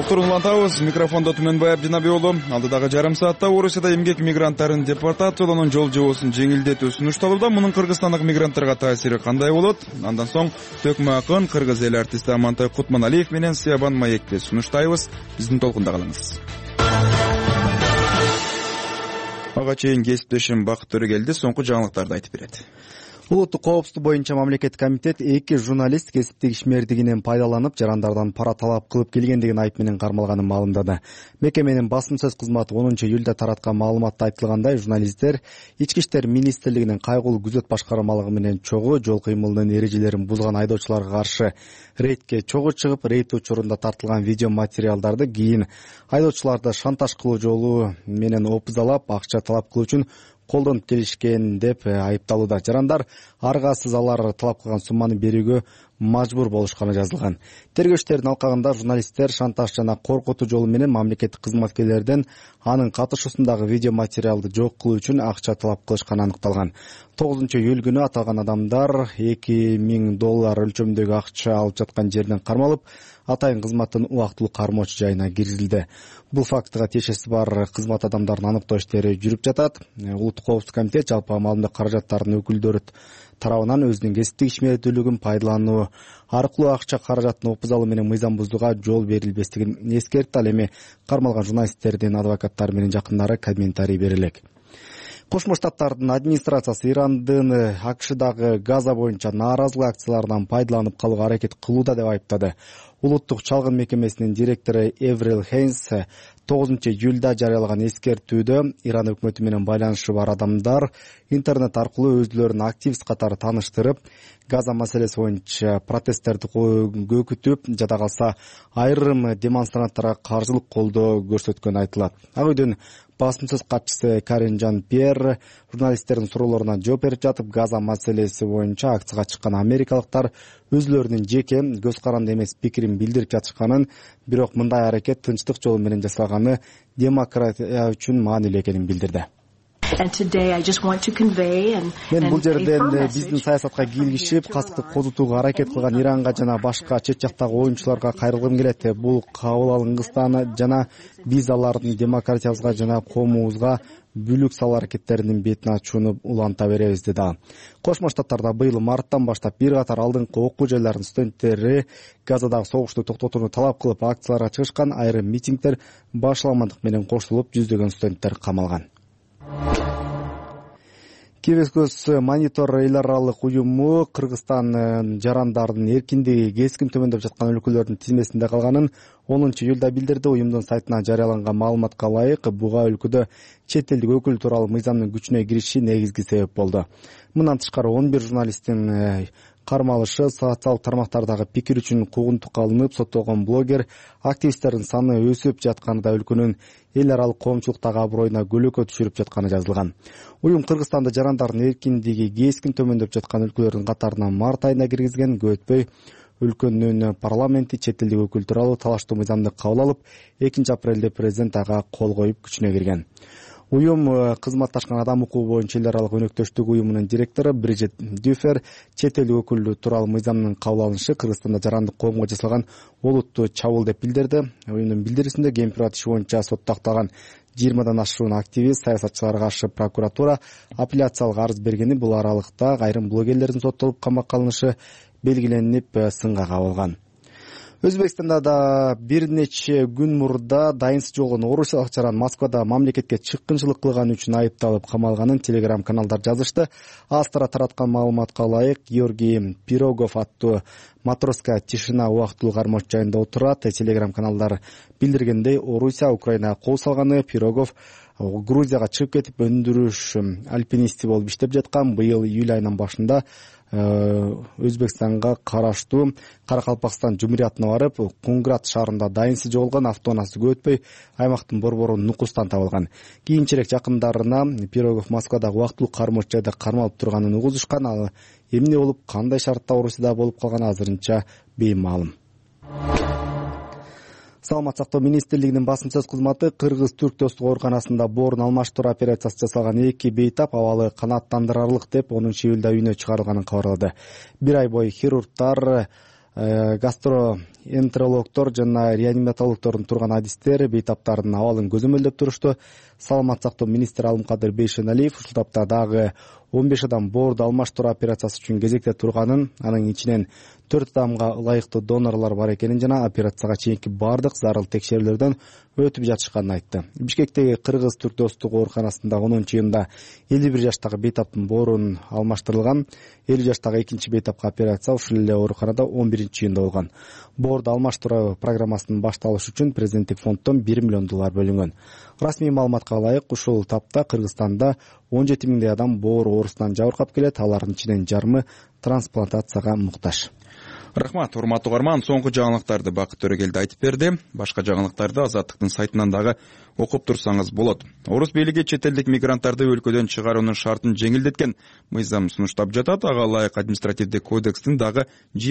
Отурун улантабыз. Микрофондо Түмөнбай Абдинабек уулу. Алдыдагы жарым саатта Орусияда эмгек мигранттарын депортациялоонун жол жобосун жеңилдетүү сунушталууда. Мунун кыргызстандык мигранттарга таасири кандай болот? Андан соң төкмө акын кыргыз эл артисти Амантай Кутманалиев менен Сыябан Маекти сунуштайбыз. Биздин толкунда калыңыз. Ага чейин кесиптешим Бакыт Төрөгелди соңку жаңылыктарды айтып берет. Улуттук коопсуздук боюнча мамлекеттик комитет 2 журналист кесиптик ишмердигинен пайдаланып, жарандардан пара талап кылып келгендигин айып менен кармалганын маалымдады. Мекеменин басым сөз кызматы 10-июлда тараткан маалыматта айтылгандай, журналисттер Ички иштер министрлигинин кайгылуу күзөт башкармалыгы менен чогуу жол кыймылынын эрежелерин бузган айдоочуларга каршы рейдке чогуу чыгып, рейд учурунда тартылган видео материалдарды кийин айдоочуларды шантаж кылуу жолу менен опузалап, акча талап кылуу үчүн колдонуп келишкен деп айыпталууда. Жарандар аргасыз алар талап кылган сумманы берүүгө мажбур болушканы жазылган. Тергөө иштеринин алкагында журналисттер шантаж жана коркутуу жолу менен мамлекеттик кызматкерлерден анын катышуусундагы видео материалды жок кылуу үчүн акча талап кылышканы аныкталган. 9-июль күнү аталган адамдар $2000 өлчөмдөгү акча алып жаткан жерден кармалып, атайын кызматтын убактылуу кармоочу жайына киргизилди. Бул фактыга тиешеси бар кызмат адамдарын аныктоо иштери жүрүп жатат. Улуттук коопсуздук комитет жалпы маалымдоо каражаттарынын өкүлдөрү тарабынан өзүнүн кесиптик ишмердүүлүгүн пайдалануу аркылуу акча каражатын опузалуу менен мыйзам бузууга жол берилбестигин эскертти. Ал эми кармалган журналисттердин адвокаттары менен жакындары комментарий бере элек. Кошмо Штаттардын администрациясы Ирандын АКШдагы Газа боюнча нааразылык акцияларынан пайдаланып калууга аракет кылууда деп айыптады. Улуттук чалгын мекемесинин директору Эврил Хейнс 9-июлда жарыялаган эскертүүдө Иран өкмөтү менен байланышы бар адамдар интернет аркылуу өзүлөрүн активист катары тааныштырып, Газа маселеси боюнча протесттерди көкүтүп, жада калса айрым демонстранттарга каржылык колдоо көрсөткөнү айтылат. Ак үйдүн басым сөз катчысы Карин Жан-Пьер журналисттердин суроолоруна жооп берип жатып, Газа маселеси боюнча акцияга чыккан америкалыктар өзүлөрүнүн жеке көз каранды эмес пикирин билдирип жатышканын, бирок мындай аракет тынчтык жолу менен жасалганы демократия үчүн маанилүү экенин билдирди. Мен бул жерден биздин саясатка кийлигишип, касыпты козутууга аракет кылган Иранга жана башка чет жактагы оюнчуларга кайрылгым келет. Бул кабыл алынгыстан жана биз алардын демократиябызга жана коомубузга бүлүк салуу аракеттеринин бетин ачууну уланта беребиз, деди ал. Кошмо Штаттарда быйыл марттан баштап бир катар алдыңкы окуу жайларынын студенттери Газадагы согушту токтотууну талап кылып акцияларга чыгышкан. Айрым митингдер башламандык менен кошулуп, жүздөгөн студенттер камалган. Кебескөз монитор эл аралык уюму Кыргызстан жарандардын эркиндиги кескин төмөндөп жаткан өлкөлөрдүн тизмесинде калганын 10-июлда билдирди. Уюмдун сайтына жарыяланган маалыматка ылайык, буга өлкөдө чет элдик өкүл тууралуу мыйзамдын күчүнө кириши негизги себеп болду. Мындан тышкары 11 журналисттин кармалышы, социалдык тармактардагы пикир үчүн куугунтукка алынып соттолгон блогер, активисттердин саны өсүп жатканы да өлкөнүн эл аралык коомчулуктагы аброюна көлөкө түшүрүп жатканы жазылган. Уюм Кыргызстанда жарандардын эркиндиги кескин төмөндөп жаткан өлкөлөрдүн катарына март айында киргизген. Көп өтпөй өлкөнүн парламенти чет элдик өкүл тууралуу талаштуу мыйзамды кабыл алып, 2-апрелде президент ага кол коюп күчүнө кирген. Уюм кызматташкан адам укугу боюнча эл аралык өнөктөштүк уюмунун директору Бриджит Дюфер чет элдик өкүл тууралуу мыйзамдын кабыл алынышы Кыргызстанда жарандык коомго жасалган олуттуу чабуул деп билдирди. Уюмдун билдирисинде кемпират иши боюнча сотто акталган 20 ашуун активист, саясатчыларга каршы прокуратура апелляциялык арыз бергени, бул аралыкта айрым блогерлердин соттолуп камакка алынышы белгиленип сынга кабылган. Өзбекстанда да бир нече күн мурда дайынсыз жолгон орусиялык жаран Москвада мамлекетке чыккынчылык кылганы үчүн айыпталып камалганын телеграм-каналдар жазышты. Астра тараткан маалыматка ылайык, Георгий Пирогов аттуу матросская тишина убактылуу кармоочу жайында отурат. Телеграм-каналдар билдиргендей, Орусия Украинага кол салганы. Пирогов Грузияга чыгып кетип, өндүрүш альпинисти болуп иштеп жаткан. Быйыл июль айынын башында Өзбекстанга караштуу Каракалпакстан жумуриятына барып, Кунград шаарында дайынсыз жоголгон. Автоунаасы көп өтпөй аймактын борбору Нукустан табылган. Кийинчерээк жакындарына Пирогов Москвадагы убактылуу кармоочу жайда кармалып турганын угузушкан. Ал эмне болуп, кандай шартта Орусияда болуп калганы азырынча беймаалым. Саламат сактоо министрлигинин басым сөз кызматы Кыргыз-Түрк достук ооруканасында боорун алмаштыруу операциясы жасалган 2 бейтап абалы канааттандырарлык деп 10-июлда үйүнө чыгарылганын кабарлады. Бир ай бою хирургдар гастроэнтерологдор жана реаниматологдордун турган адистер бейтаптардын абалын көзөмөлдөп турушту. Саламат сактоо министри Алымкадыр Бейшеналиев ушул тапта дагы 15 адам боорду алмаштыруу операциясы үчүн кезекте турганын, анын ичинен 4 адамга ылайыктуу донорлор бар экенин жана операцияга чейинки бардык зарыл текшерүүлөрдөн өтүп жатышканын айтты. Бишкектеги Кыргыз-Түрк достук ооруканасында 10-июнда 51 жаштагы бейтаптын боорун алмаштырылган. 50 жаштагы экинчи бейтапка операция ушул эле ооруканада 11-июнда болгон. Боорду алмаштыруу программасынын башталышы үчүн президенттик фонддон 1 миллион доллар бөлүнгөн. Расмий маалыматка ылайык, ушул тапта Кыргызстанда 17 миңдей адам боор оорусунан жабыркап келет, алардын ичинен жарымы трансплантацияга муктаж. Рахмат, урматтуу угарман, соңку жаңылыктарды Бакыт Төрөгелди айтып берди. Башка жаңылыктарды Азаттыктын сайтынан дагы окуп турсаңыз болот. Орус бийлиги чет элдик мигранттарды өлкөдөн чыгаруунун шартын жеңилдеткен мыйзам сунуштап жатат. Ага ылайык административдик кодекстин дагы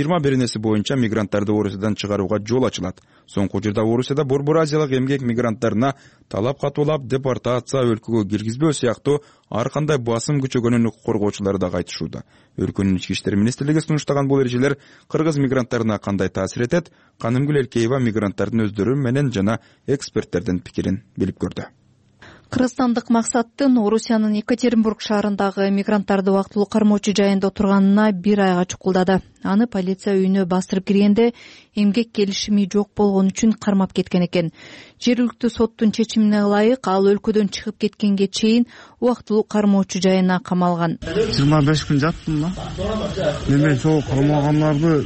20 боюнча мигранттарды Орусиядан чыгарууга жол ачылат. Соңку учурда Орусияда Борбор Азиялык эмгек мигранттарына талап катуулап, депортация, өлкөгө киргизбөө сыяктуу ар кандай басым күчөгөнүн укук коргоочулары дагы айтышууда. Өлкөнүн ички иштер министрлиги сунуштаган бул эрежелер кыргыз мигранттарына кандай таасир этет? Канымгүл Элкеева мигранттардын өздөрү менен жана эксперттердин пикирин билип көрдү. Кыргызстандык максаттын Орусиянын Екатеринбург шаарындагы мигранттарды убактылуу кармоочу жайында отурганына 1 айга чукулдады. Аны полиция үйүнө бастырып киргенде эмгек келишими жок болгон үчүн кармап кеткен экен. Жергиликтүү соттун чечимине ылайык ал өлкөдөн чыгып кеткенге чейин убактылуу кармоочу жайына камалган. 25 күн жаттым да. Мен сол кармалгандарды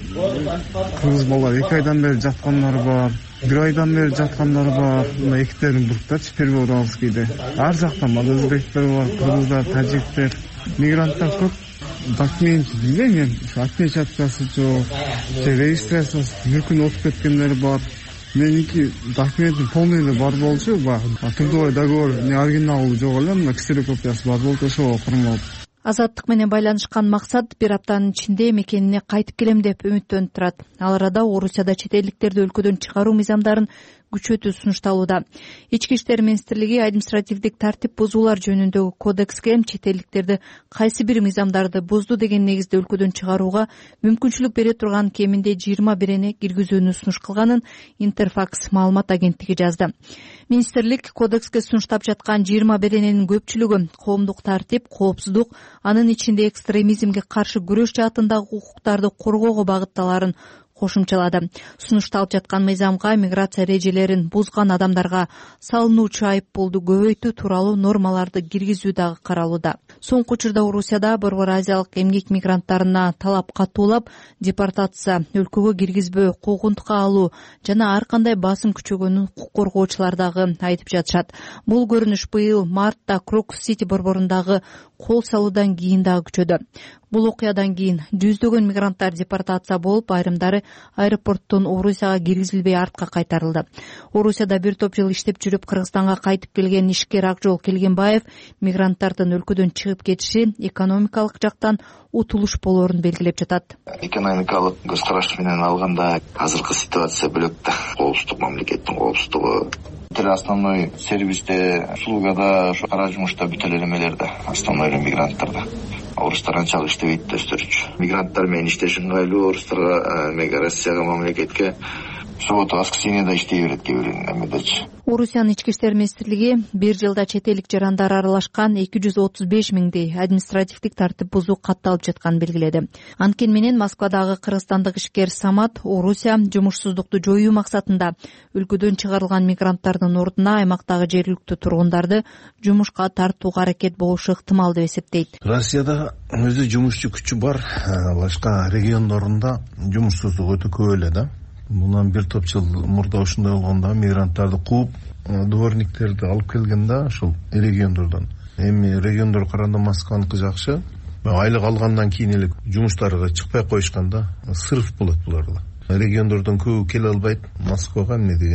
кыргыз балдар 2 айдан бери жаткандар бар. 1 айдан бери жаткандар бар. Екатеринбургда Первоуральскийде. Ар жактан бар, өзбектер бар, кыргыздар, тажиктер, мигранттар көп. Документ билбейм, отпечаткасы жок, регистрациясы 1 күн өтүп кеткендер бар. Меники документин полный бар болчу, трудовой договор оригиналу жок эле, мына ксерокопиясы бар болчу, ошого кармалып. Азаттык менен байланышкан максат 1 аптанын ичинде мекенине кайтып келем деп үмүттөнүп турат. Ал арада Орусияда чет элдиктерди өлкөдөн чыгаруу мыйзамдарын күчөтүү сунушталууда. Ички иштер министрлиги административдик тартип бузуулар жөнүндөгү кодекске чет элдиктерди кайсы бир мыйзамдарды бузду деген негизде өлкөдөн чыгарууга мүмкүнчүлүк бере турган кеминде 20 киргизүүнү сунуш кылганын Интерфакс маалымат агенттиги жазды. Министрлик кодекске сунуштап жаткан 20 көпчүлүгү коомдук тартип, коопсуздук, анын ичинде экстремизмге каршы күрөш жаатындагы укуктарды коргоого багытталарын кошумчалады. Сунушталып жаткан мыйзамга миграция эрежелерин бузган адамдарга салынуучу айыппулду көбөйтүү тууралуу нормаларды киргизүү дагы каралууда. Соңку учурда Орусияда Борбор Азиялык эмгек мигранттарына талап катуулап, депортация, өлкөгө киргизбөө, куугунтукка алуу жана ар кандай басым күчөгөнүн укук коргоочулар дагы айтып жатышат. Бул көрүнүш быйыл мартта Крокус-Сити борборундагы кол салуудан кийин дагы күчөдү. Бул окуядан кийин жүздөгөн мигранттар депортация болуп, айрымдары аэропорттон Орусияга киргизилбей артка кайтарылды. Орусияда бир топ жыл иштеп жүрүп Кыргызстанга кайтып келген ишкер Акжол Келгенбаев мигранттардын өлкөдөн чыгып кетиши экономикалык жактан утулуш болоорун белгилеп жатат. Экономикалык көз караш менен алганда азыркы ситуация бөлөк да. Коопсуздук, мамлекеттин коопсуздугу. Основной сервисте, услугада, ошо кара жумушта бүт эле эмелерде, основной мигранттарда. Орустар анчалык иштебейт өздөрүчү. Мигранттар менен иштеш ыңгайлуу, орустарга, Россияга, мамлекетке суббота, воскресеньеде иштей берет кээ бир эмедечи. Орусиянын ички иштер министрлиги 1 жылда чет элдик жарандар аралашкан 235 миңдей административдик тартип бузуу катталып жатканын белгиледи. Анткени менен Москвадагы кыргызстандык ишкер Самат Орусия жумушсуздукту жоюу максатында өлкөдөн чыгарылган мигранттардын ордуна аймактагы жергиликтүү тургундарды жумушка тартууга аракет болушу ыктымал деп эсептейт. Россияда өзү жумушчу күчү бар, башка региондорунда жумушсуздук өтө көп эле да. Bundan bir top yıl murda ушундай болгондо мигранттарды кууп, дворниктерди алып келген да, ошол региондордон. Эми региондор караганда Москваныкы жакшы. Айлык алгандан кийин эле жумуштарга чыкпай коюшкан да, сырыф болот буларда. Региондордон көбү келе албайт Москвага эмне дегенде.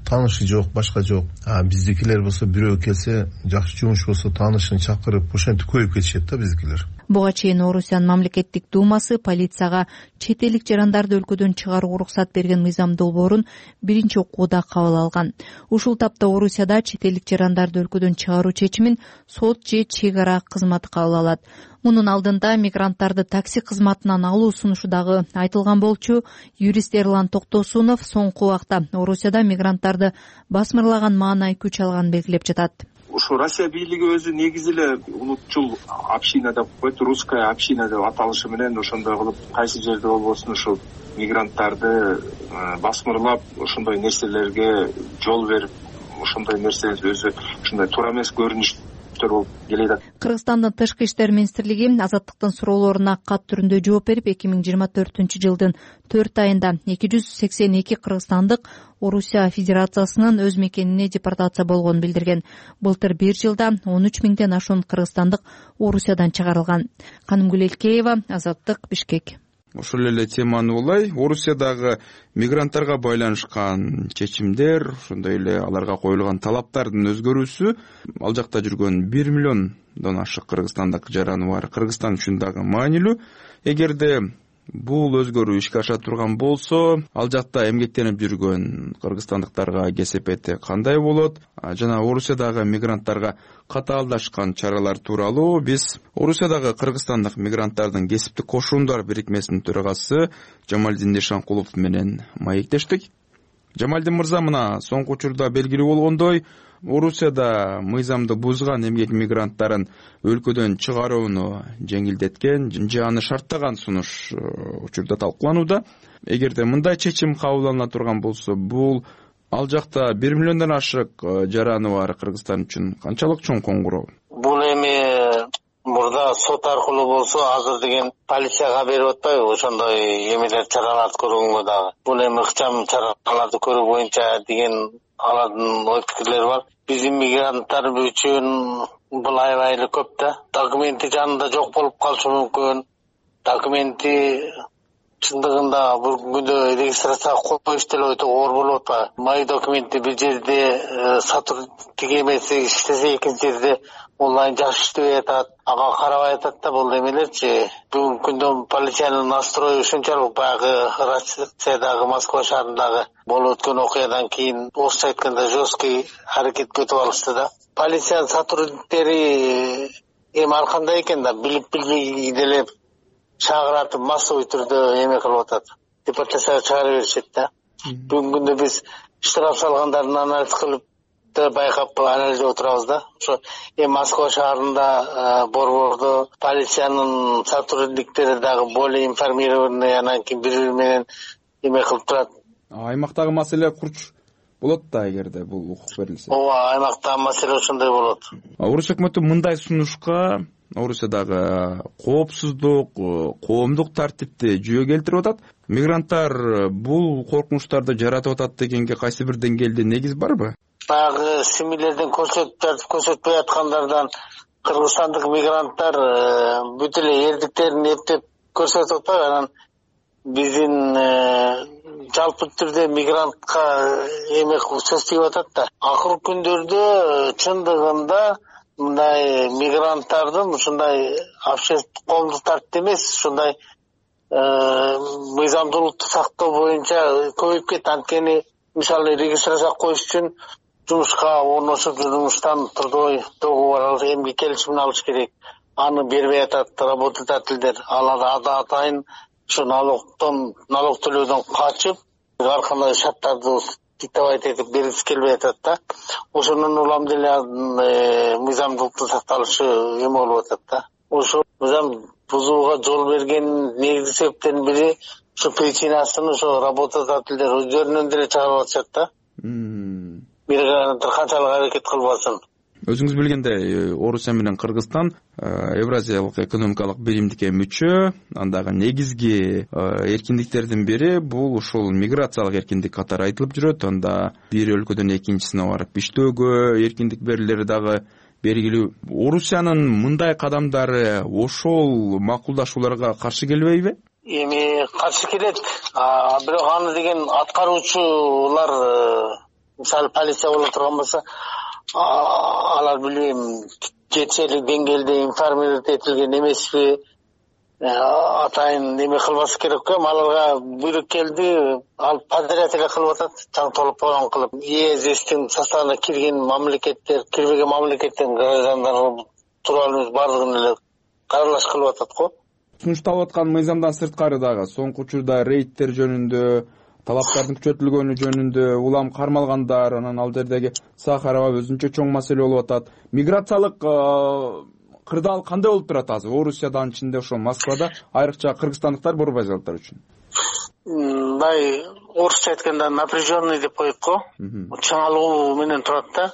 таанышы жок, башка жок. Биздикилер болсо бирөө келсе, жакшы жумуш болсо таанышын чакырып, ошентип көбөйүп кетишет да биздикилер. Буга чейин Орусиянын мамлекеттик думасы полицияга чет элдик жарандарды өлкөдөн чыгарууга уруксат берген мыйзам долбоорун биринчи окууда кабыл алган. Ушул тапта Орусияда чет элдик жарандарды өлкөдөн чыгаруу чечимин сот же чек ара кызматы кабыл алат. Мунун алдында мигранттарды такси кызматынан алуу сунушу дагы айтылган болчу. Юрист Эрлан Токтосунов соңку убакта Орусияда мигранттарды басмырлаган маанай күч алганын белгилеп жатат. Ушу Россия бийлиги өзү негизи эле улутчул община деп коет, русская община деп аталышы менен ошондой кылып кайсы жерде болбосун ушул мигранттарды басмырлап ошондой нерселерге жол берип, ошондой нерсе өзү ушундай туура эмес көрүнүштөр болуп келет. Кыргызстандын тышкы иштер министрлиги Азаттыктын суроолоруна кат түрүндө жооп берип, 2024-жылдын 4 айында 282 кыргызстандык Орусия Федерациясынын өз мекенине депортация болгонун билдирген. Былтыр бир жылда 13 миңден ашуун кыргызстандык Орусиядан чыгарылган. Канымгүл Элкеева, Азаттык, Бишкек. Ошол эле теманы улай Орусиядагы мигранттарга байланышкан чечимдер, ошондой эле аларга коюлган талаптардын өзгөрүүсү ал жакта жүргөн 1 миллиондон ашык кыргызстандык жараны бар Кыргызстан үчүн дагы маанилүү. Эгерде бул өзгөрүү ишке аша турган болсо, ал жакта эмгектенип жүргөн кыргызстандыктарга кесепети кандай болот? Жана Орусиядагы мигранттарга катаалдашкан чаралар тууралуу биз Орусиядагы кыргызстандык мигранттардын кесиптик кошундар бирикмесинин төрагасы Жамалдин Ишанкулов менен маектештик. Жамалдин мырза, мына соңку учурда белгилүү болгондой, Орусияда мыйзамды бузган эмгек мигранттарын өлкөдөн чыгарууну жеңилдеткен же аны шарттаган сунуш учурда талкууланууда. Эгерде мындай чечим кабылдана турган болсо, бул ал жакта 1 миллиондон ашык жараны бар Кыргызстан үчүн канчалык чоң коңгуроо? Бул эми мурда сот аркылуу болсо, азыр деген полицияга берип атпайбы ошондой эмелер чараларды көргөнгө дагы. Бул эми ыкчам чараларды көрүү боюнча деген алардын ой пикирлери бар. Биздин мигранттар үчүн бул аябай эле көп да. Документи жанында жок болуп калышы мүмкүн. Документи чындыгында бул күндө регистрацияга коюш деле өтө оор болуп атпайбы. Мои документи бир жерде сотрудник эмесе иштесе, экинчи жерде онлайн жакшы иштебей атат, ага карабай атат да бул эмелерчи. Бүгүнкү күндө полициянын настрою ушунчалык баягы Россиядагы Москва шаарындагы болуп өткөн окуядан кийин орусча айтканда жесткий аракетке өтүп алышты да. Полициянын сотрудниктери эми ар кандай экен да, билип билбей деле чагыратып массовый түрдө эме кылып атат. Депортацияга чыгарып беришет да. Бүгүнкү күндө биз штраф салгандардын анализ кылып байкап анализдеп отурабыз да. Ошо Москва шаарында борбордо полициянын сотрудниктери дагы более информированный, анан кийин бири-бири менен эме кылып турат. Аймактагы маселе курч болот да, эгерде бул укук берилсе. Ооба, аймактагы маселе ошондой болот. Орус өкмөтү мындай сунушка Орусиядагы коопсуздук, коомдук тартипти жүйө келтирип атат. Мигранттар бул коркунучтарды жаратып атат дегенге кайсы бир деңгээлде негиз барбы? Баягы семилерден көрсөтпөй аткандардан кыргызстандык мигранттар бүт эле эрдиктерин эптеп көрсөтүп атпайбы? Анан биздин жалпы түрдө мигрантка эме сөз тийип атат да. Акыркы күндөрдө чындыгында мындай мигранттардын ушундай общественный коомдук тартип эмес, ушундай мыйзамдуулукту сактоо боюнча көбөйүп кетти. Анткени мисалы регистрация коюш үчүн жумушка орношуп жумуштан трудовой договор эмгек келишимин алыш керек. Аны бербей атат работодательдер. Алар атайын ушу налог төлөөдөн качып, ар кандай шарттарды диктовать этип бергиси келбей атат да. Ошонун улам деле мыйзамдуулуктун сакталышы эме болуп атат да. Ошо мыйзам бузууга жол берген негизги себептердин бири ушу причинасын ошо работодательдер өздөрүнөн деле чыгарып атышат да. Мигранттар канчалык аракет кылбасын. Өзүңүз билгендей, Орусия менен Кыргызстан Евразиялык экономикалык биримдикке мүчө, андагы негизги эркиндиктердин бири бул ушул миграциялык эркиндик катары айтылып жүрөт. Анда бир өлкөдөн экинчисине барып иштөөгө эркиндик берилери дагы белгилүү. Орусиянын мындай кадамдары ошол макулдашууларга каршы келбейби? Эми каршы келет. Бирок аны деген аткаруучулар мисалы полиция боло турган болсо, алар билбейм жетишерлик деңгээлде информировать этилген эмеспи, атайын неме кылбасы керек экен. Аларга буйрук келди, ал подряд эле кылып атат, таң толуп болгон кылып. ЕССтин составына кирген мамлекеттер, кирбеген мамлекеттин граждандары тууралуу бардыгын эле каралаш кылып атат го. Сунушталып аткан мыйзамдан сырткары дагы соңку учурда рейдтер жөнүндө, талаптардын күчөтүлгөнү жөнүндө, улам кармалгандар, анан ал жердеги Сахарова өзүнчө чоң маселе болуп атат. Миграциялык кырдаал кандай болуп турат азыр? Орусиядан ичинде, ошол Москвада, айрыкча кыргызстандыктар, борбой азаматтар үчүн. Мындай орусча айтканда напряженный деп коет го. Чыңалуу менен турат да.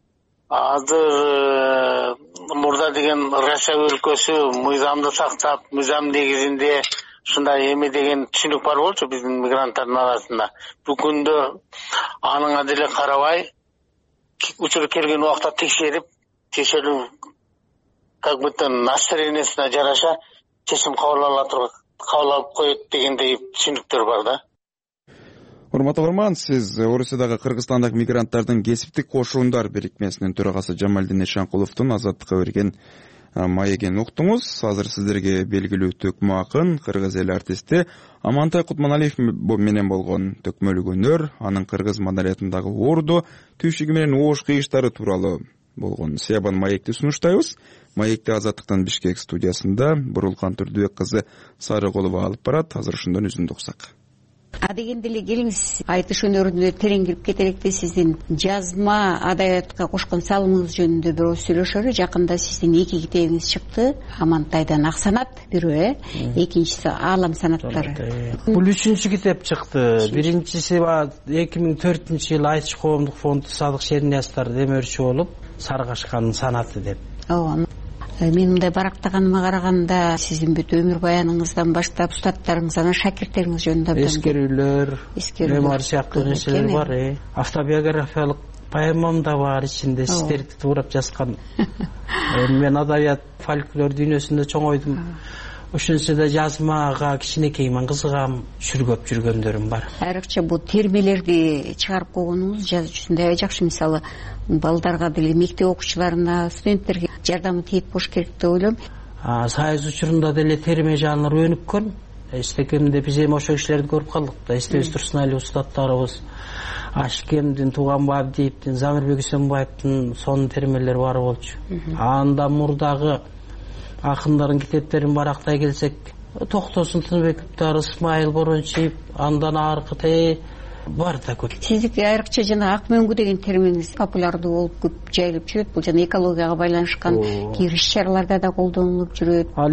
Азыр мурда деген Россия өлкөсү мыйзамды сактап, мыйзам негизинде ушундай эме деген түшүнүк бар болчу биздин мигранттардын арасында. Бүгүндө аныңа деле карабай, учур келген убакта текшерүү как будто настроениесине жараша чечим кабыл алып коет дегендей түшүнүктөр бар да. Урматтуу көрөрман, сиз Орусиядагы кыргызстандык мигранттардын кесиптик кошуундар бирикмесинин төрагасы Жамалдин Эшенкуловдун Азаттыкка берген маегин уктуңуз. Азыр сиздерге белгилүү төкмө акын, кыргыз эл артисти Амантай Кутманалиев менен болгон төкмөлүк өнөр, анын кыргыз маданиятындагы орду, түйшүгү менен оош кыйыштары тууралуу болгон Сиябан маекти сунуштайбыз. Маекти Азаттыктын Бишкек студиясында Бурулкан Турдубек кызы Сарыголова алып барат. Азыр ошондон үзүндү уксак. Дегенде эле келиңиз, айтыш өнөрүнө терең кирип кетеректе сиздин жазма адабиятка кошкон салымыңыз жөнүндө бирөө сүйлөшөлү. Жакында сиздин 2 китебиңиз чыкты. Амантайдан Ак санат бирөө, экинчиси Аалам санаттары. Бул 3-чү китеп чыкты. Биринчиси 2004-жылы Айтыш коомдук фонду Садык Шерниязовдор демөөрчү болуп, Сарыгашкандын санаты деп. Мен мындай барактаганыма караганда сиздин бүт өмүр баяныңыздан баштап устаттарыңыз, шакирттериңиз жөнүндө эскерүүлөр, мемуар сыяктуу нерселер бар. Автобиографиялык поэмам да бар ичинде, сиздерди туурап жазган. Мен адабият, фольклор дүйнөсүндө чоңойдум. Ошонсо да жазмага кичинекеймин кызыгам, чүргөп жүргөндөрүм бар. Айрыкча бул термелерди чыгарып койгонуңуз жазуу үчүн аябай жакшы. Мисалы, балдарга деле, мектеп окуучуларына, студенттерге жардамы тийип болуш керек деп ойлойм. Союз учурунда деле терме жанры өнүккөн. Эстекемде биз эми ошол кишилерди көрүп калдык да. Эстебиз турсун эле устаттарыбыз. Ашкемдин, Туганбай Абдиевдин, Замирбек Үсөнбаевдин сонун термелери бар болчу. Анда мурдагы акындардын китептерин барактай келсек, Токтосун Тыныбековдор, Исмаил Борончиев, андан аркы бар да көп. Сиздики айрыкча жана ак мөңгү деген терминиңиз популярдуу болуп көп жайылып жүрөт. Бул жана экологияга байланышкан иш-чараларда да колдонулуп жүрөт. Ал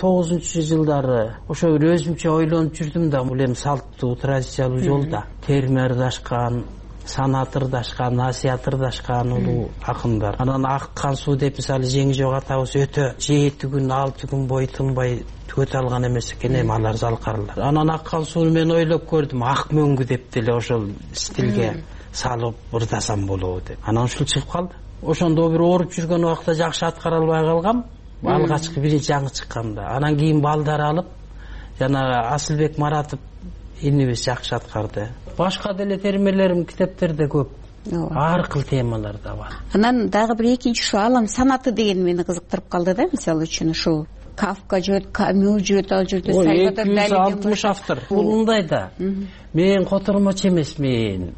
2009-жылдары ошо бир өзүмчө ойлонуп жүрдүм да, бул эми салттуу традициялуу жолда терме ырдашкан, санат ырдашкан, насият ырдашкан улуу акындар. Анан Аккан суу деп мисалы жеңи жок атабыз өтө 7 күн 6 күн бою тынбай өтө алган эмес экен эми алар залкарлар. Анан Аккан сууну мен ойлоп көрдүм, ак мөңгү деп деле ошол стилге салып ырдасам болобу деп. Анан ушул чыгып калды. Ошондо бир ооруп жүргөн убакта жакшы аткара албай калгам. Алгачкы биринчи жаңы чыкканда. Анан кийин балдар алып, жана Асылбек Маратов инибиз жакшы аткарды. Башка деле термелерим китептерде көп. Ар кыл темалар да бар. Анан дагы бир экинчи ушу Аалам санаты деген мени кызыктырып калды да. Мисалы үчүн ушул Кафка жүрөт, Камю жүрөт, ал жерде Сальвадор Дали 260 автор. Бул мындай да. Мен котормочу эмесмин.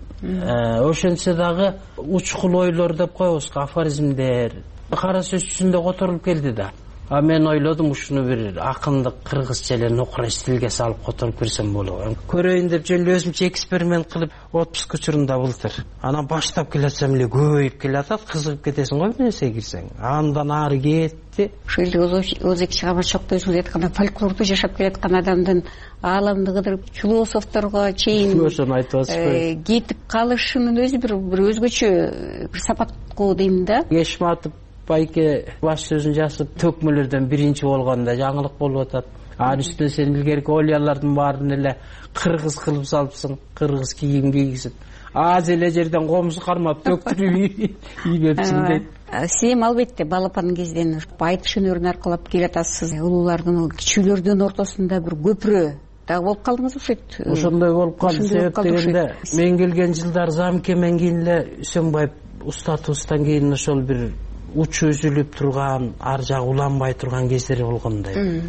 Ошончо дагы учкул ойлор деп коебуз, афоризмдер. Кара сөз жүзүндө которулуп келди да. Мен ойлодум ушуну бир акындык кыргызча эле нукура стилге салып которуп берсем болот. Көрөйүн деп жөн эле өзүмчө эксперимент кылып отпуск учурунда былтыр. Анан баштап келатсам эле көбөйүп келатат, кызыгып кетесиң го бир нерсеге кирсең. Андан ары кетти. Ошол эле Озеки Чыгамачокто өзүңүз айткандай фольклордо жашап келаткан адамдын ааламды кыдырып философторго чейин ошону айтып атышпайбы? Кетип калышынын өзү бир өзгөчө бир сапат го дейм да. Кешматов Байке баш сөзүн жазып, төкмөлөрдөн биринчи болгондо жаңылык болуп атат. Анын үстүнө сен илгерки олиялардын баарын эле кыргыз кылып салыпсың, кыргыз кийим кийгизип. Аз эле жерден комузу кармап төктүрүп ийбепсиң дейт. Сиз албетте балапан кезден айтыш өнөрүн аркылап келатасыз. Улуулардын, кичүүлөрдүн ортосунда бир көпүрө дагы болуп калдыңыз окшойт. Ошондой болуп калды. Себеп дегенде мен келген жылдар замкемен кийин эле Үсөнбаев устатыбыздан кийин ошол бир учу үзүлүп турган, ар жагы уланбай турган кездери болгондой.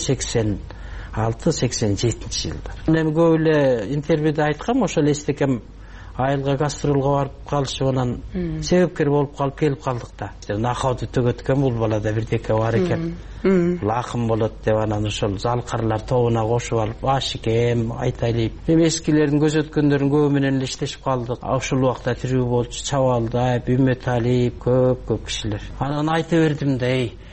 86-87 жылдар. Мен көп эле интервьюда айткам, ошол эстекем айылга гастролго барып калышып, анан себепкер болуп калып келип калдык да. Накауды төгөткөн бул балада бирдеке бар экен. Бул акын болот деп анан ошол залкарлар тобуна кошуп алып, Ашикем, Айталиев, эскилердин көзөткөндөрүн көбү менен эле иштешип калдык. Ошол убакта тирүү болчу Чабалдаев, Үмөталиев, көп кишилер. Анан айта бердим да,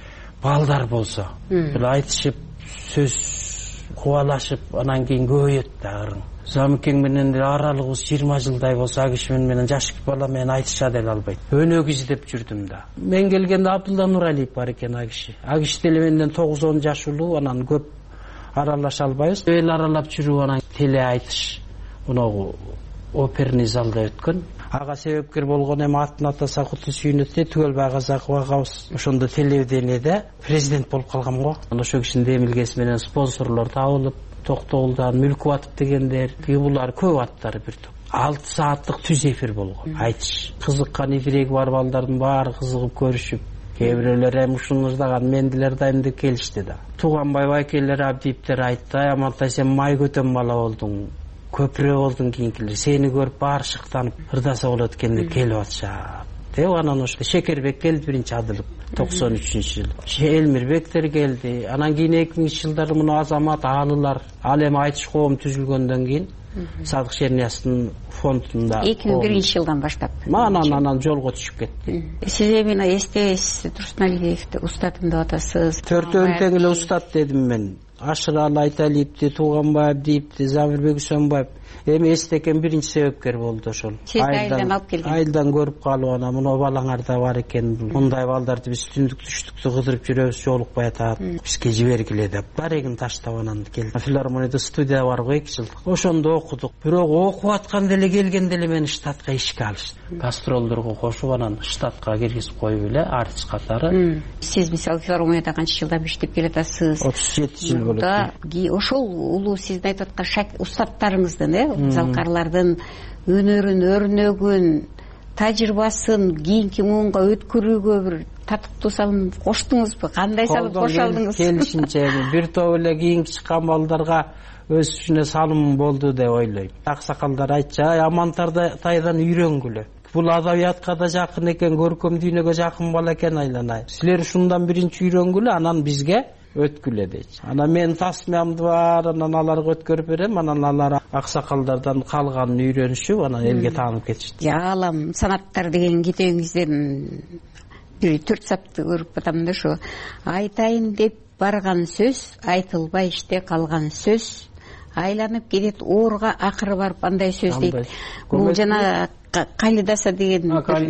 балдар болсо, бул айтышып, сөз кубалашып, анан кийин көбөйөт да. Замикең менен аралыгыбыз 20 жылдай болсо, а киши менен жаш бала менен айтыша деле албайт. Өнөк издеп жүрдүм да. Мен келгенде Абдулла Нуралиев бар экен а киши. А киши деле менден 9-10 жаш улуу, анан көп аралаша албайбыз. Эл аралап жүрүп, анан теле айтыш мынагу оперный залда өткөн. Ага себепкер болгон эми атын атаса куту сүйүнөт, Түгөлбай Казаков агабыз ошондо телевидениеде президент болуп калган го. Ошо кишинин демилгеси менен спонсорлор табылып, Токтогулдан Мүлкүбатов дегендер, булар көп аттары бир топ. 6 сааттык түз эфир болгон. Айтыш. Кызыккан ифиреги бар балдардын баары кызыгып көрүшүп, кээ бирөөлөр эми ушуну ырдаган мендилер дайым деп келишти да. Туганбай байкелер, Абдиевтер айтты, Амантай сен май көтөн бала болдуң, көпүрө болдуң кийинкилер, сени көрүп баары шыктанып ырдаса болот экен деп келип атышат. Анан ошо Шекербек келди биринчи адылып 93-жыл. Элмирбектер келди. Анан кийин 2000-жылдары муну Азамат Аалылар, ал эми айтыш коом түзүлгөндөн кийин Садык Шерниястын фондунда 2001-жылдан баштап. Анан жолго түшүп кетти. Сиз эми эстебейсиз, Турсуналиевди устатым деп атасыз. Төртөөнү тең эле устат дедим мен. Ашыралы Айталиевди, Туганбаев дейипти, Замирбек Үсөнбаев. Эми эстекен биринчи себепкер болду ошол. Сиз айылдан алып келген. Айылдан көрүп калып, анан мына балаңарда бар экен. Мындай балдарды биз түндүк түштүктү кыдырып жүрөбүз, жолукпай атат. Бизге жибергиле деп дарегин таштап анан келди. Филармонияда студия бар го 2 жылдык. Ошондо окудук. Бирок окуп аткан деле келген деле мени штатка ишке алышты. Гастролдорго кошуп анан штатка киргизип коюп эле артист катары. Сиз мисалы филармонияда канча жылдан иштеп келатасыз? 37 жыл болот. Ошол улуу сиздин айтып аткан устаттарыңыздын, залкарлардын өнөрүн, өрнөгүн, тажрыйбасын кийинки муунга өткөрүүгө бир татыктуу салым коштуңузбу? Кандай салып кошо алдыңыз? Келишинче бир топ эле кийинки чыккан балдарга өз үчүнө салым болду деп ойлойм. Аксакалдар айтчу, Амантайдан үйрөнгүлө. Бул адабиятка да жакын экен, көркөм дүйнөгө жакын бала экен, айланай. Силер ушундан биринчи үйрөнгүлө, анан бизге өткүлө дейт. Анан мен тасмиямды бар, анан аларга өткөрүп берем, анан алар аксакалдардан калганын үйрөнүшүп, анан элге таанып кетишти. Жалам санаттар деген китебиңизден бир 4 сапты көрүп атам да, ошо айтайын деп барган сөз, айтылбай иште калган сөз, айланып кетет оорга акыры барып андай сөз дейт. Бул жана калидаса деген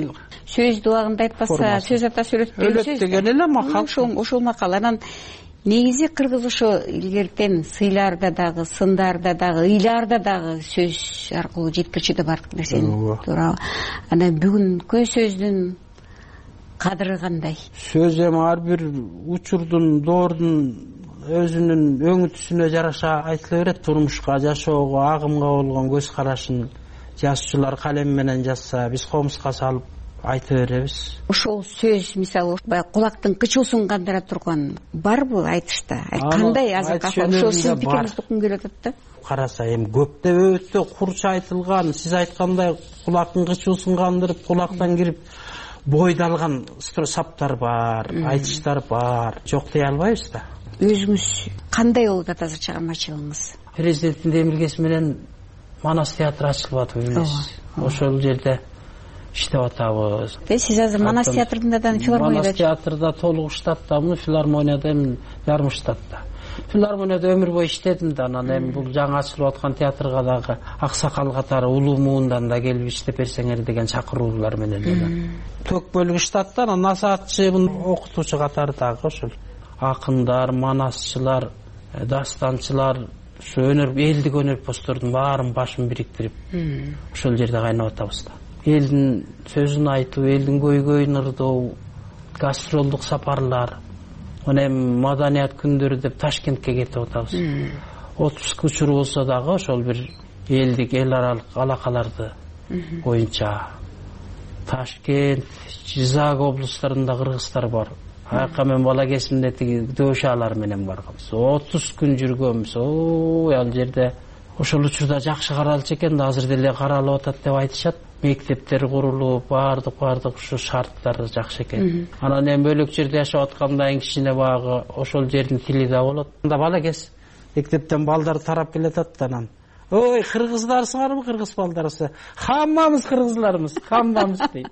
сөздү убагында айтпаса сөз ата өлөт деген эле макал. Ошол макал. Анан негизи кыргыз ошо илгертен сыйларда дагы, сындарда дагы, ыйларда дагы сөз аркылуу жеткирчү да бардык нерсени. Туура. Анан бүгүнкү сөздүн кадыры кандай? Сөз эми ар бир учурдун, доордун өзүнүн өңү түсүнө жараша айтыла берет. Турмушка, жашоого, агымга болгон көз карашын жазуучулар калем менен жазса, биз комузга салып айта беребиз. Ошол сөз мисалы баягы кулактын кычуусун кандыра турган барбы айтышта? Кандай азыркы ошол сиздин пикириңизди уккум келип атат да. Караса эми көптө өтө курч айтылган, сиз айткандай кулактын кычуусун кандырып, кулактан кирип бойдалган саптар бар, айтыштар бар. Жок дей албайбыз да. Өзүңүз кандай болуп атат чыгармачылыгыңыз? Президенттин демилгеси менен Манас театры ачылып атып эмес. Ошол жерде иштеп атабыз. Сиз азыр Манас театрында да, филармонияда? Манас театрда толук штаттамын, филармонияда эми жарым штатта. Филармонияда өмүр бою иштедим да, анан эми бул жаңы ачылып аткан театрга дагы аксакал катары улуу муундан да келип иштеп берсеңер деген чакыруулар менен эле. Тök бөлүгү штатта, анан насаатчы, окутуучу катары дагы ошол акындар, манасчылар, дастанчылар, ошо элдик өнөрпоздордун баарын башын бириктирип ошол жерде кайнап атабыз да. Элдин сөзүн айтып, элдин көйгөйүн ырдоо, гастролдук сапарлар, эми маданият күндөрү деп Ташкентке кетип атабыз. отпуск учуру болсо дагы ошол бир элдик эл аралык алакаларды боюнча Ташкент, Жизак облустарында кыргыздар бар. Аяка мен бала кезимде тиги дөшалар менен барганбыз. 30 күн жүргөнбүз. Ал жерде ошол учурда жакшы каралчу экен да, азыр деле каралып атат деп айтышат. Мектептер курулуп, бардык ушу шарттары жакшы экен. Анан эми бөлөк жерде жашап аткандан кичине багы ошол жердин тили да болот. Анда бала кез мектептен балдар тарап келатат да, анан ой, кыргыздарсыңарбы, кыргыз балдарсы? Хаммамыз кыргызлармыз, хаммамыз дейт.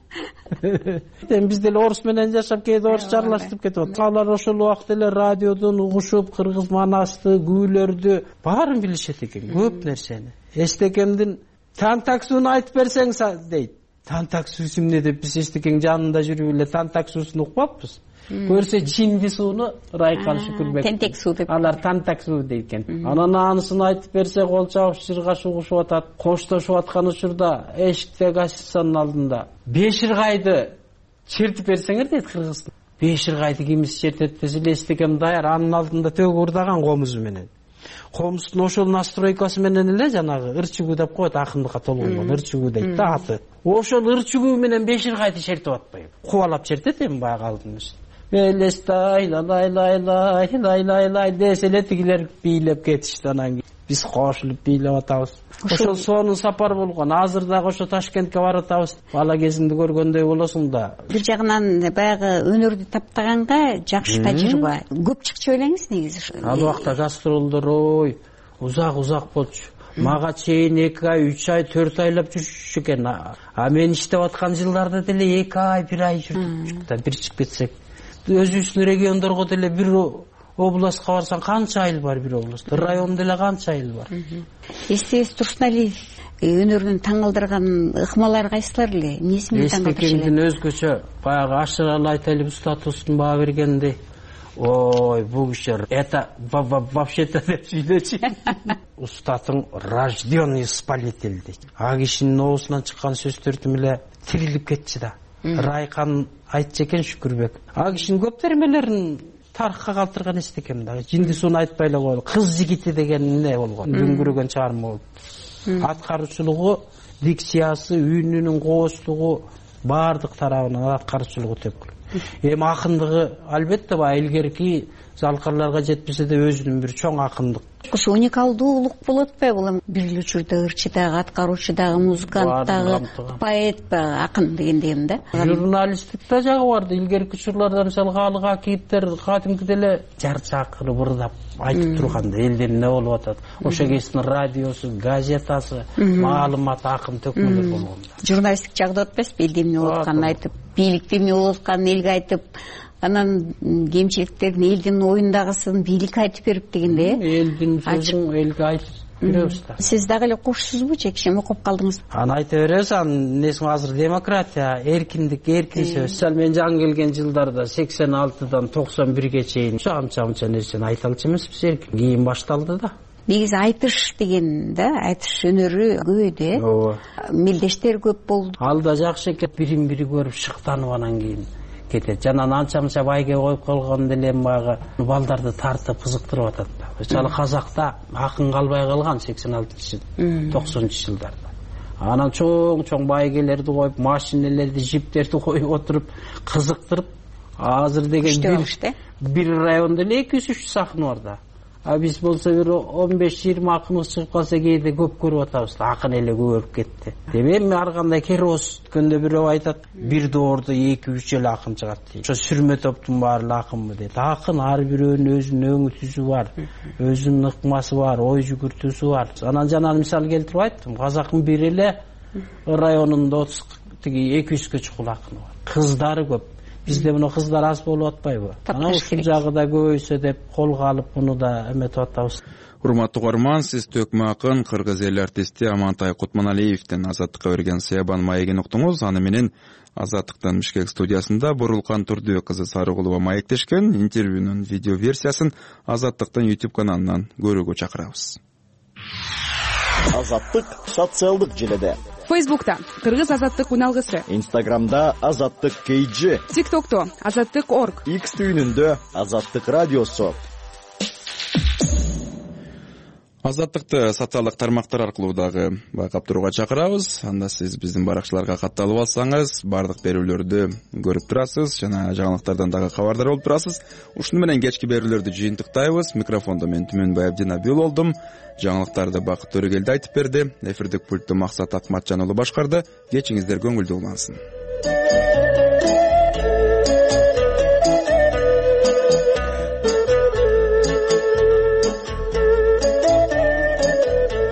Биз деле орус менен жашап, кээде орусча аралаштырып кетип атат. Алар ошол убакыт эле радиодон угушуп, кыргыз манасты, күүлөрдү баарын билишет экен, көп нерсени. Эстекемдин тантаксуун айтып берсең дейт. Тантаксуусу эмне деп биз Эстекеңдин жанында жүрүп эле тантаксуусун укпаппыз. Көрсө жинди сууну Райкан Шүкүрбек. Тентек суу деп. Алар тантак суу дейт экен. Анан анысын айтып берсе кол чабып жыргаш угушуп атат. Коштошуп аткан учурда эшикте гостиницанын алдында Беширгайды чертип берсеңер дейт кыргыз. Беширгайды кимис чертет десе Эстекем даяр, анын алдында төгү урдаган комузу менен. Комустун ошол настройкасы менен эле жанагы ырчыгуу деп коет, акындыкка толгонгон ырчыгуу дейт да аты. Ошол ырчыгуу менен Беширгайды чертип атпайбы? Кубалап чертет эми баягы алдын үстүн. Элестай лай лай лай лай лай лай десе эле тигилер бийлеп кетишти. Анан биз кошулуп бийлеп атабыз. Ошол сонун сапар болгон. Азыр дагы ошо Ташкентке барып атабыз. Бала кезиңди көргөндөй болосуң да. Бир жагынан баягы өнөрдү таптаганга жакшы тажрыйба. Көп чыкчу ойлойңуз негизи. Ал убакта гастролдор узак болчу. Мага чейин 2 ай, 3 ай, 4 айлап жүрчү экен. А мен иштеп аткан жылдарда деле 2 ай, 1 ай жүрдүк да, бир чыгып кетсек. Өзүбүздүн региондорго деле бир областка барсаң канча айыл бар, бир областта район деле канча айыл бар. Эстебиз Турсуналиев өнөрүнүн таң калтырган ыкмалары кайсылар эле? Эмнеси менен таң калтырышы? Эстекеңдин өзгөчө баягы ашыралы айтайлы статустун баа бергенде, ой, бул киши это вообще-то деп сүйлөчү. Устатың рожденный исполнитель дейт. А кишинин оозунан чыккан сөздөрдү эле тирилип кетчү да. Райкан айтчу экен Шүкүрбек. А кишинин көп термелерин тарыхка калтырган Эстекем да. Жинди сууну айтпай эле койду. Кыз жигити деген эмне болгон? Дүңгүрөгөн чыгарма болду. Аткаруучулугу, дикциясы, үнүнүн кооздугу баардык тарабынан аткаруучулугу төкүл. Эми акындыгы албетте илгерки залкарларга жетпесе да өзүнүн бир чоң акындык. Ушу уникалдуулук болуп атпайбы? Бул бир учурда ырчы дагы, аткаруучу дагы, музыкант дагы, поэт дагы, акын дегендейм да. Журналисттик да жагы бар. Илгерки учурларда мисалы Хаалык Акиевтер кадимки деле жар чакырып ырдап айтып турганда элдер эмне болуп атат. Ошо кездин радиосу, газетасы, маалымат акын төкмөлөр болгон. Журналисттик жагда атпайсызбы? Элде эмне болуп атканын айтып, бийликте эмне болуп атканын элге айтып, анан кемчиликтерин элдин оюндагысын бийлик айтып берип дегенде, элдин сөзүн элге айтып беребиз да. Сиз дагы эле кошсузбу же киши окуп калдыңыз? Аны айта беребиз. Анын несин азыр демократия, эркиндик, эркин сөз. Мисалы мен жаңы келген жылдарда 86-дан 91-ге чейин анча нерсени айта алчу эмеспиз, эркин. Кийин башталды да. Негизи айтыш деген да, айтыш өнөрү көбөйдү, э? Ооба. Мелдештер көп болду. Ал да жакшы экен, бирин-бири көрүп шыктанып анан кийин кетет. Жанан анча-мынча байге коюп калган деле баягы балдарды тартып кызыктырып атат да. Мисалы Казакта акын калбай калган 86-жыл, 90-жылдарда. Анан чоң байгелерди коюп, машинелерди, жиптерди коюп отуруп, кызыктырып, азыр деген бир райондо эле 200-300 сахна бар да. А биз болсо бир 15-20 акыныбыз чыгып калса кээде көп көрүп атабыз. Акын эле көбөйүп кетти. Эми ар кандай керос өткөндө бирөө айтат, бир доордо 2-3 эле акын чыгат дейт. Ошо сүрмө топтун баары акынбы дейт. Акын ар бирөөнүн өзүнүн өңү түзү бар, өзүнүн ыкмасы бар, ой жүгүртүүсү бар. Анан жанагы мисал келтирип айттым. Казактын бир эле районунда 200-гэ чукул акыны бар. Кыздары көп. Бизде мына кыздар аз болуп атпайбы? Анан ушул жагы да көбөйсө деп колго алып муну да эметип атабыз. Урматтуу угарман, сиз төкмө акын кыргыз эл артисти Амантай Кутманалиевдин Азаттыкка берген Сыябан маегин уктуңуз. Аны менен Азаттыктын Бишкек студиясында Бурулкан Турдубек кызы Сарыгулова маектешкен. Интервьюнун видео версиясын Азаттыктын YouTube каналынан көрүүгө чакырабыз. Азаттык социалдык желеде. Фейсбукта Кыргыз Азаттык уналгысы. Инстаграмда Азаттык KG. ТикТокто Азаттык.орг. X түйүнүндө Азаттык радиосу. Азаттыкты социалдык тармактар аркылуу дагы байкап турууга чакырабыз. Анда сиз биздин баракчаларга катталып алсаңыз, бардык берүүлөрдү көрүп турасыз жана жаңылыктардан дагы кабардар болуп турасыз. Ушуну менен кечки берүүлөрдү жыйынтыктайбыз. Микрофондо мен Түмөнбай Абдинабил болдум. Жаңылыктарды Бакыт Төрөгелди айтып берди. Эфирдик пультту Максат Акматжан уулу башкарды. Кечиңиздер көңүлдүү улансын.